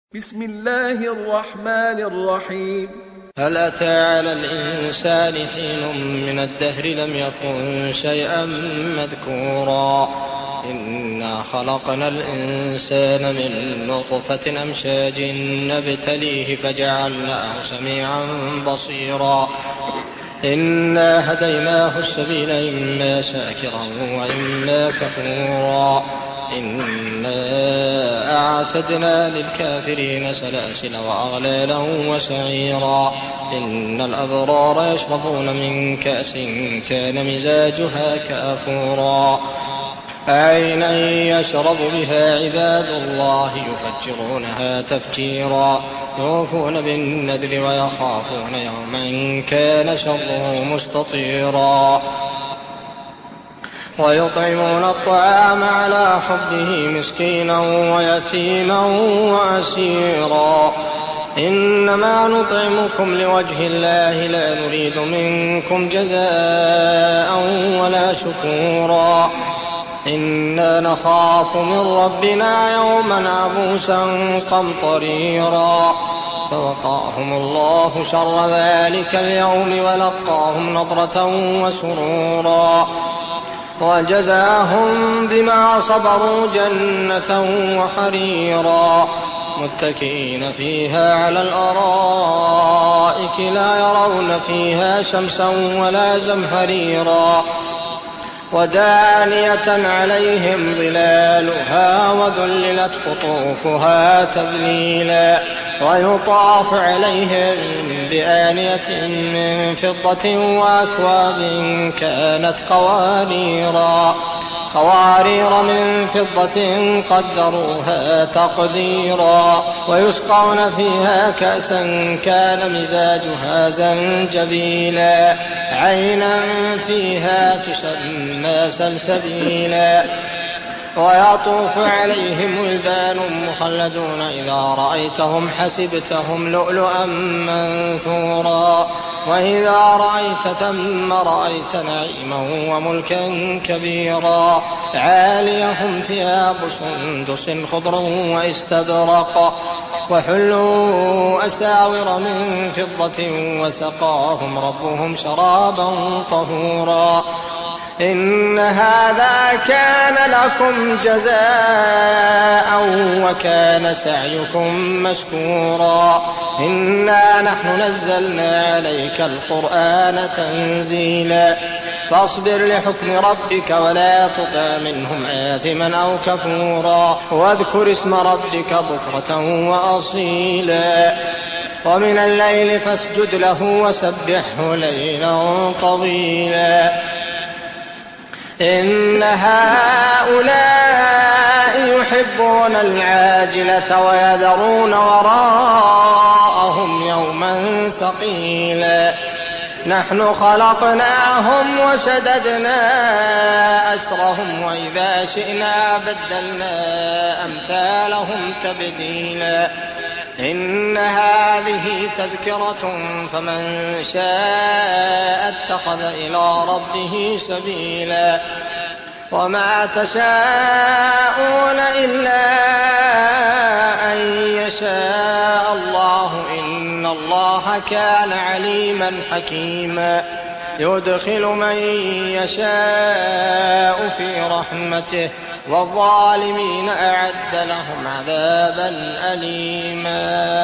بسم الله الرحمن الرحيم. هل أتى على الإنسان حين من الدهر لم يكن شيئا مذكورا إنا خلقنا الإنسان من نطفة أمشاج نبتليه فجعلناه سميعا بصيرا إنا هديناه السبيل إما شاكرا وإما كفورا إنا أعتدنا للكافرين سلاسل وأغلالا وسعيرا إن الأبرار يشربون من كأس كان مزاجها كافورا عينا يشرب بها عباد الله يفجرونها تفجيرا يوفون بالنذر ويخافون يوما كان شره مستطيرا ويطعمون الطعام على حبه مسكينا ويتيما وأسيرا إنما نطعمكم لوجه الله لا نريد منكم جزاء ولا شكورا إنا نخاف من ربنا يوما عبوسا قمطريرا فوقاهم الله شر ذلك اليوم ولقاهم نضرة وسرورا وجزاهم بما صبروا جنة وحريرا متكئين فيها على الأرائك لا يرون فيها شمسا ولا زمهريرا ودانية عليهم ظلالها وذللت قطوفها تذليلا ويطاف عليهم بآنية من فضة وأكواب كانت قوارير من فضة قدروها تقديرا ويسقون فيها كأسا كان مزاجها زنجبيلا عينا فيها تسمى سلسبيلا ويطوف عليهم ولدان مخلدون إذا رأيتهم حسبتهم لؤلؤا منثورا وإذا رأيت ثم رأيت نعيما وملكا كبيرا عاليهم ثياب سندس خضر واستبرق وحلوا أساور من فضة وسقاهم ربهم شرابا طهورا إن هذا كان لكم جزاء وكان سعيكم مشكورا إنا نحن نزلنا عليك القرآن تنزيلا فاصبر لحكم ربك ولا تطع منهم آثما أو كفورا واذكر اسم ربك بكرة وأصيلا ومن الليل فاسجد له وسبحه ليلا طويلا إن هؤلاء يحبون العاجلة ويذرون وراءهم يوما ثقيلا نحن خلقناهم وشددنا أسرهم وإذا شئنا بدلنا أمثالهم تبديلا إن هذه تذكرة فمن شاء اتخذ إلى ربه سبيلا وما تشاءون إلا أن يشاء الله إن الله كان عليما حكيما يدخل من يشاء في رحمته والظالمين أعد لهم عذابا أليما.